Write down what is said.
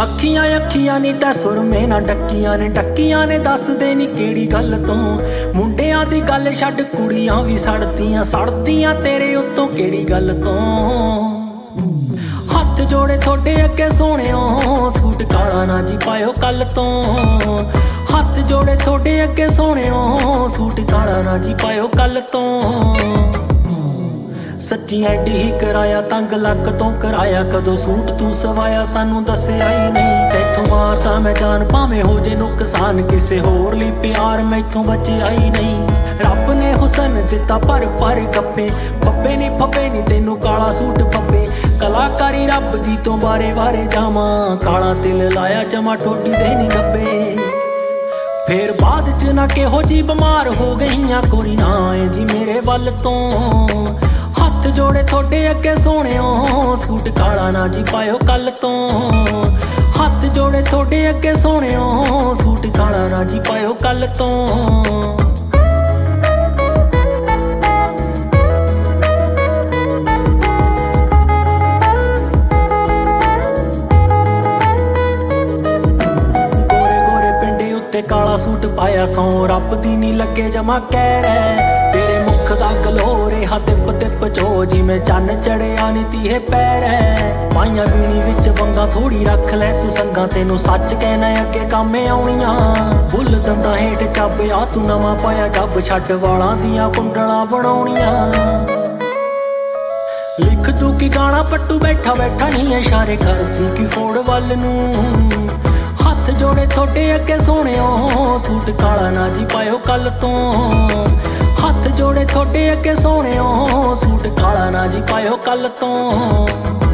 ਅੱਖੀਆਂ ਅੱਖੀਆਂ ਨੀ ਤੈ ਸੁਰਮੇ ਨਾ ਡੱਕੀਆਂ ਨੇ ਦੱਸਦੇ ਨੀ ਕਿਹੜੀ ਗੱਲ ਤੋਂ। ਮੁੰਡਿਆਂ ਦੀ ਗੱਲ ਛੱਡ ਕੁੜੀਆਂ ਵੀ ਸੜਦੀਆਂ ਤੇਰੇ ਉੱਤੋਂ ਕਿਹੜੀ ਗੱਲ ਤੋਂ। ਹੱਥ ਜੋੜੇ ਤੁਹਾਡੇ ਅੱਗੇ ਸੋਹਣਿਓ ਸੂਟ ਕਾਲਾ ਨਾ ਜੀ ਪਾਇਓ ਕੱਲ ਤੋਂ। ਹੱਥ ਜੋੜੇ ਤੁਹਾਡੇ ਅੱਗੇ ਸੋਹਣਿਓ ਸੂਟ ਕਾਲਾ ਨਾ ਜੀ ਪਾਇਓ ਕੱਲ ਤੋਂ। ਸੱਚੀ ਐਡੀ ਹੀ ਕਰਾਇਆ ਤੰਗ ਲੱਕ ਤੋਂ ਕਰਾਇਆ ਕਦੋਂ ਸੂਟ ਤੂੰ ਸਵਾਇਆ ਸਾਨੂੰ ਦੱਸਿਆ ਹੀ ਨਹੀਂ। ਤੈਥੋਂ ਮਾਰਦਾ ਮੈਂ ਜਾਨ ਭਾਵੇਂ ਹੋ ਜੇ ਨੁਕਸਾਨ ਕਿਸੇ ਹੋਰ ਲਈ ਪਿਆਰ ਮੈਥੋਂ ਬਚਿਆ ਹੀ ਨਹੀਂ। ਰੱਬ ਨੇ ਹੁਸਨ ਦਿੱਤਾ ਪਰ ਗੱਪੇ ਫੱਬੇ ਨੀ ਤੈਨੂੰ ਕਾਲਾ ਸੂਟ ਫੱਬੇ। ਕਲਾਕਾਰੀ ਰੱਬ ਦੀ ਤੋਂ ਵਾਰੇ ਜਾਵਾਂ ਕਾਲਾ ਦਿਲ ਲਾਇਆ ਜਮਾ ਠੋਡੀ ਦੇ ਨੀ ਗੱਬੇ। ਫੇਰ ਬਾਅਦ ਚ ਨਾ ਕਿਹੋ ਜੀ ਬਿਮਾਰ ਹੋ ਗਈਆਂ ਕੋਈ ਨਾ ਏ ਜੀ ਮੇਰੇ ਵੱਲ ਤੋਂ। ਹੱਥ ਜੋੜੇ ਤੁਹਾਡੇ ਅੱਗੇ ਸੋਹਣਿਓ ਸੂਟ ਕਾਲਾ ਨਾ ਜੀ ਪਾਇਓ ਕੱਲ ਤੋਂ। ਹੱਥ ਜੋੜੇ ਤੁਹਾਡੇ ਅੱਗੇ ਸੋਹਣਿਓ ਸੂਟ ਕਾਲਾ ਨਾ ਜੀ ਪਾਇਓ ਕੱਲ ਤੋਂ। ਕਾਲਾ ਸੂਟ ਪਾਇਆ ਸੌ ਰੱਬ ਦੀ ਨੀ ਲੱਗੇ ਜਮਾ ਕਹਿ ਰਹਿ। ਤੇਰੇ ਮੁਖ ਦਾ ਗਲੋ ਰਿਹਾ ਤਿਪ ਚੋ ਜਿਵੇਂ ਚੰਨ ਚੜਿਆ ਨੀ ਤੀਹੇ ਪੈਰ। ਪਾਈਆਂ ਬੀਣੀ ਵਿੱਚ ਵੰਗਾ ਥੋੜੀ ਰੱਖ ਲੈ ਤੂੰ ਸੰਗਾਂ ਤੈਨੂੰ ਸੱਚ ਕਹਿਣਾ ਅੱਗੇ ਕੰਮ ਆਉਣੀਆਂ। ਬੁੱਲ ਦੰਦਾਂ ਹੇਠ ਚੱਬਿਆ ਤੂੰ ਨਵਾਂ ਪਾਇਆ ਜੱਬ ਛੱਡ ਵਾਲਾਂ ਦੀਆਂ ਕੁੰਡਲਾਂ ਬਣਾਉਣੀਆਂ। ਲਿਖ ਤੂੰ ਕੀ ਗਾਣਾ ਪੱਟੂ ਬੈਠਾ ਨੀ ਇਸ਼ਾਰੇ ਕਰਦੀ ਕੀ ਫੋੜ ਵੱਲ ਨੂੰ। ਹੱਥ ਜੋੜੇ ਤੁਹਾਡੇ ਅੱਗੇ ਸੋਹਣਿਓ ਸੂਟ ਕਾਲਾ ਨਾ ਜੀ ਪਾਇਓ ਕੱਲ ਤੋਂ। ਹੱਥ ਜੋੜੇ ਤੁਹਾਡੇ ਅੱਗੇ ਸੋਹਣਿਓ ਸੂਟ ਕਾਲਾ ਨਾ ਜੀ ਪਾਇਓ ਕੱਲ ਤੋਂ।